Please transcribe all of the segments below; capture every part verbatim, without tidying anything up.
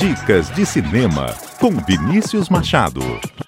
Dicas de Cinema, com Vinícius Machado.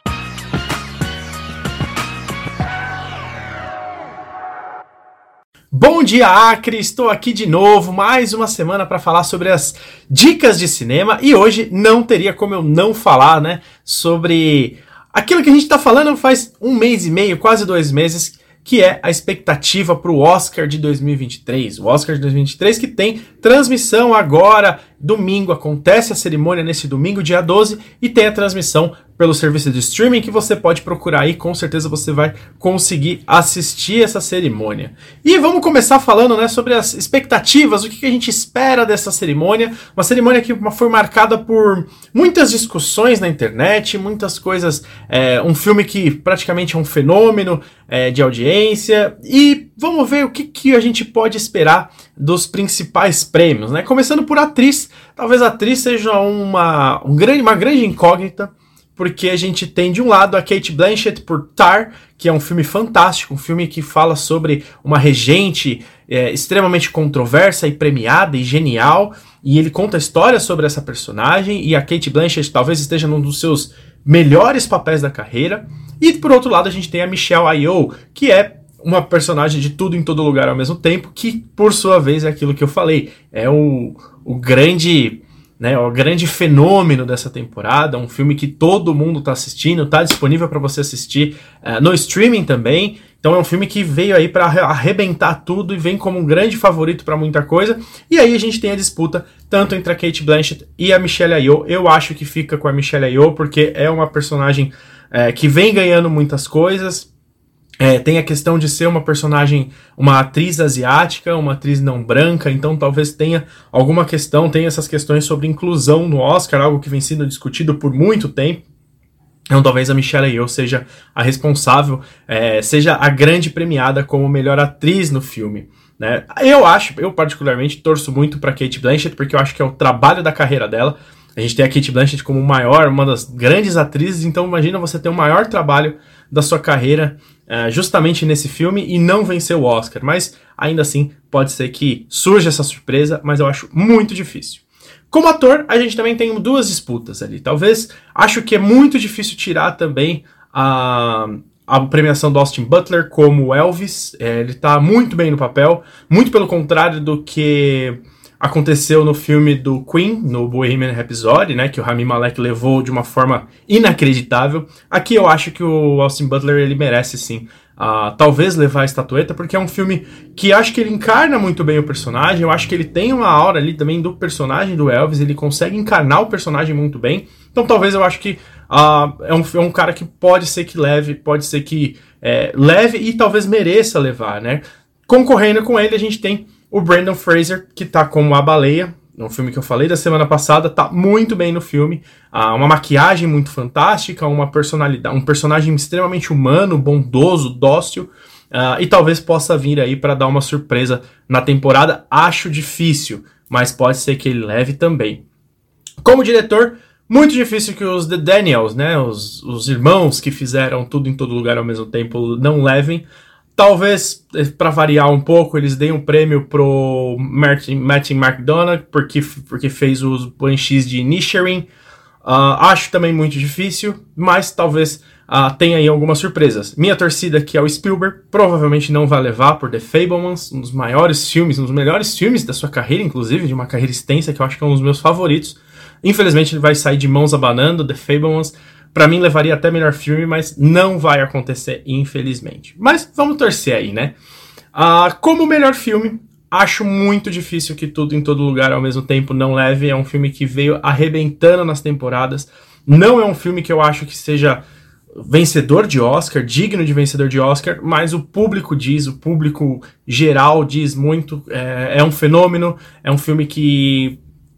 Bom dia, Acre! Estou aqui de novo, mais uma semana para falar sobre as dicas de cinema, e hoje não teria como eu não falar, né, sobre aquilo que a gente está falando faz um mês e meio, quase dois meses, que é a expectativa para o Oscar de dois mil e vinte e três. O Oscar de dois mil e vinte e três que tem transmissão agora, domingo, acontece a cerimônia nesse domingo, dia doze, e tem a transmissão pelo serviço de streaming que você pode procurar aí, com certeza você vai conseguir assistir essa cerimônia. E vamos começar falando, né, sobre as expectativas, o que a gente espera dessa cerimônia, uma cerimônia que foi marcada por muitas discussões na internet, muitas coisas, é, um filme que praticamente é um fenômeno é, de audiência, e vamos ver o que, que a gente pode esperar dos principais prêmios, né? Começando por atriz, talvez a atriz seja uma, um grande, uma grande incógnita, porque a gente tem de um lado a Cate Blanchett por Tar, que é um filme fantástico, um filme que fala sobre uma regente é, extremamente controversa e premiada e genial, e ele conta a história sobre essa personagem, e a Cate Blanchett talvez esteja num dos seus melhores papéis da carreira. E por outro lado a gente tem a Michelle Yeoh, que é uma personagem de tudo em todo lugar ao mesmo tempo, que por sua vez é aquilo que eu falei, é o, o grande... Né, o grande fenômeno dessa temporada, um filme que todo mundo está assistindo, está disponível para você assistir uh, no streaming também. Então é um filme que veio aí para arrebentar tudo e vem como um grande favorito para muita coisa. E aí a gente tem a disputa tanto entre a Cate Blanchett e a Michelle Yeoh. Eu acho que fica com a Michelle Yeoh porque é uma personagem uh, que vem ganhando muitas coisas. É, tem a questão de ser uma personagem, uma atriz asiática, uma atriz não branca, então talvez tenha alguma questão, tenha essas questões sobre inclusão no Oscar, algo que vem sendo discutido por muito tempo. Então talvez a Michelle Yeoh seja a responsável, é, seja a grande premiada como melhor atriz no filme, né? Eu acho, eu particularmente torço muito para Cate Blanchett, porque eu acho que é o trabalho da carreira dela. A gente tem a Cate Blanchett como maior, uma das grandes atrizes, então imagina você ter o maior trabalho da sua carreira uh, justamente nesse filme e não vencer o Oscar, mas ainda assim pode ser que surja essa surpresa, mas eu acho muito difícil. Como ator, a gente também tem duas disputas ali, talvez, acho que é muito difícil tirar também a... a premiação do Austin Butler como Elvis, é, ele tá muito bem no papel, muito pelo contrário do que aconteceu no filme do Queen, no Bohemian Rhapsody, né, que o Rami Malek levou de uma forma inacreditável. Aqui eu acho que o Austin Butler, ele merece sim, uh, talvez levar a estatueta, porque é um filme que acho que ele encarna muito bem o personagem, eu acho que ele tem uma aura ali também do personagem do Elvis, ele consegue encarnar o personagem muito bem, então talvez eu acho que uh, é, um, é um cara que pode ser que leve, pode ser que é, leve e talvez mereça levar, né. Concorrendo com ele a gente tem o Brendan Fraser, que tá como a Baleia, no filme que eu falei da semana passada, tá muito bem no filme. Ah, uma maquiagem muito fantástica, uma personalidade, um personagem extremamente humano, bondoso, dócil, ah, e talvez possa vir aí para dar uma surpresa na temporada. Acho difícil, mas pode ser que ele leve também. Como diretor, muito difícil que os The Daniels, né, os, os irmãos que fizeram tudo em todo lugar ao mesmo tempo, não levem. Talvez, para variar um pouco, eles deem um prêmio pro Martin, Martin McDonagh, porque, porque fez os Banshees de Inisherin. Uh, acho também muito difícil, mas talvez uh, tenha aí algumas surpresas. Minha torcida, que é o Spielberg, provavelmente não vai levar por The Fabelmans, um dos maiores filmes, um dos melhores filmes da sua carreira, inclusive, de uma carreira extensa, que eu acho que é um dos meus favoritos. Infelizmente, ele vai sair de mãos abanando, The Fabelmans. Pra mim, levaria até melhor filme, mas não vai acontecer, infelizmente. Mas vamos torcer aí, né? Uh, como melhor filme, acho muito difícil que Tudo em Todo Lugar ao mesmo tempo não leve. É um filme que veio arrebentando nas temporadas. Não é um filme que eu acho que seja vencedor de Oscar, digno de vencedor de Oscar, mas o público diz, o público geral diz muito. É, é um fenômeno, é um filme que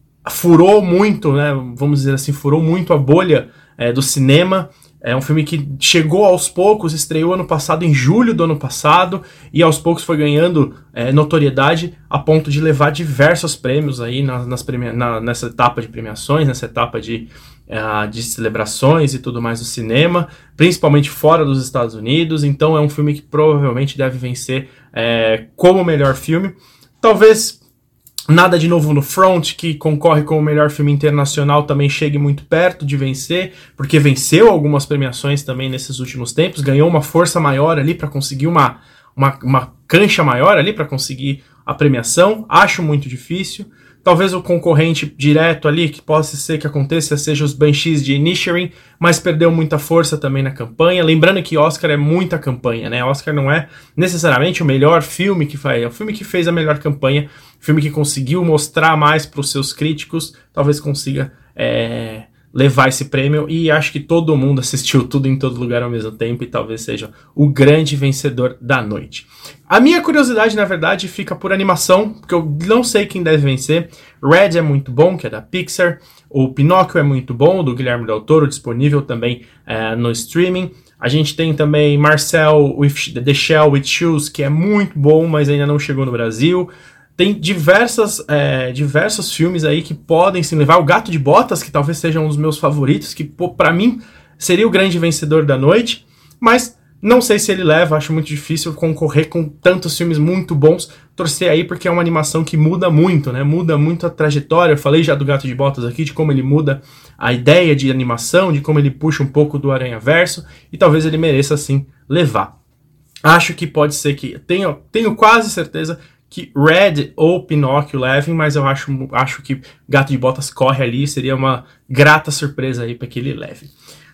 furou muito, né? Vamos dizer assim, furou muito a bolha É, do cinema. É um filme que chegou aos poucos, estreou ano passado, em julho do ano passado, e aos poucos foi ganhando é, notoriedade a ponto de levar diversos prêmios aí na, nas premia- na, nessa etapa de premiações, nessa etapa de, uh, de celebrações e tudo mais do cinema, principalmente fora dos Estados Unidos. Então é um filme que provavelmente deve vencer é, como melhor filme. Talvez nada de novo no Front, que concorre com o melhor filme internacional, também chegue muito perto de vencer, porque venceu algumas premiações também nesses últimos tempos, ganhou uma força maior ali para conseguir uma, uma, uma cancha maior ali para conseguir a premiação. Acho muito difícil. Talvez o concorrente direto ali, que possa ser que aconteça, seja os Banshees de Inisherin, mas perdeu muita força também na campanha. Lembrando que Oscar é muita campanha, né? Oscar não é necessariamente o melhor filme que faz, é o filme que fez a melhor campanha, filme que conseguiu mostrar mais para os seus críticos, talvez consiga é, levar esse prêmio, e acho que todo mundo assistiu tudo em todo lugar ao mesmo tempo e talvez seja o grande vencedor da noite. A minha curiosidade, na verdade, fica por animação, porque eu não sei quem deve vencer. Red é muito bom, que é da Pixar. O Pinóquio é muito bom, do Guilherme Del Toro, disponível também é, no streaming. A gente tem também Marcel with The Shell with Shoes, que é muito bom, mas ainda não chegou no Brasil. Tem diversas, é, diversos filmes aí que podem se levar. O Gato de Botas, que talvez seja um dos meus favoritos, que pô, pra mim seria o grande vencedor da noite, mas não sei se ele leva, acho muito difícil concorrer com tantos filmes muito bons. Torcer aí porque é uma animação que muda muito, né? Muda muito a trajetória. Eu falei já do Gato de Botas aqui, de como ele muda a ideia de animação, de como ele puxa um pouco do Aranhaverso, e talvez ele mereça, sim, levar. Acho que pode ser que... Tenho, tenho quase certeza que Red ou Pinóquio levem, mas eu acho, acho que Gato de Botas corre ali, seria uma grata surpresa aí para que ele leve.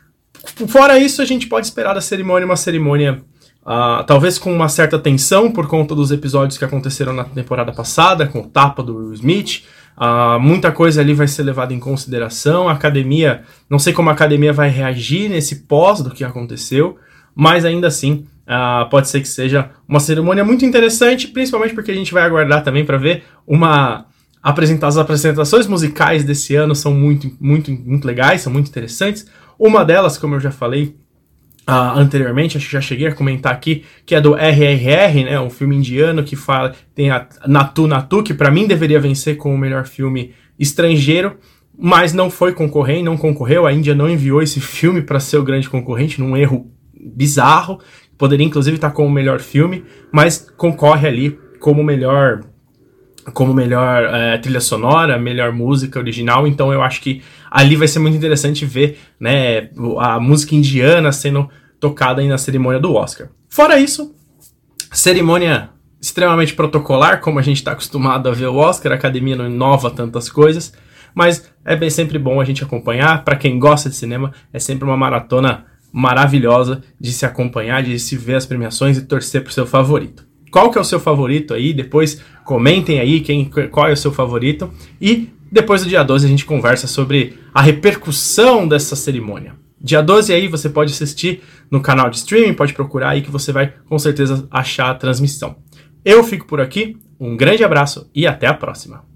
Fora isso, a gente pode esperar da cerimônia uma cerimônia uh, talvez com uma certa tensão por conta dos episódios que aconteceram na temporada passada, com o tapa do Will Smith. Uh, muita coisa ali vai ser levada em consideração. A academia, não sei como a academia vai reagir nesse pós do que aconteceu, mas ainda assim uh, pode ser que seja uma cerimônia muito interessante, principalmente porque a gente vai aguardar também para ver uma apresentar as apresentações musicais desse ano. São muito, muito, muito legais, são muito interessantes. Uma delas, como eu já falei uh, anteriormente, acho que já cheguei a comentar aqui, que é do R R R, né, um filme indiano que fala, tem a Natu Natu, que para mim deveria vencer como o melhor filme estrangeiro, mas não foi concorrer, não concorreu. A Índia não enviou esse filme para ser o grande concorrente, num erro bizarro. Poderia inclusive estar como o melhor filme, mas concorre ali como melhor como melhor é, trilha sonora, melhor música original. Então eu acho que ali vai ser muito interessante ver, né, a música indiana sendo tocada aí na cerimônia do Oscar. Fora isso, cerimônia extremamente protocolar, como a gente está acostumado a ver o Oscar. A academia não inova tantas coisas, mas é bem sempre bom a gente acompanhar. Para quem gosta de cinema, é sempre uma maratona maravilhosa de se acompanhar, de se ver as premiações e torcer pro seu favorito. Qual que é o seu favorito aí? Depois comentem aí quem, qual é o seu favorito. E depois do dia doze a gente conversa sobre a repercussão dessa cerimônia. Dia doze aí você pode assistir no canal de streaming, pode procurar aí que você vai com certeza achar a transmissão. Eu fico por aqui, um grande abraço e até a próxima.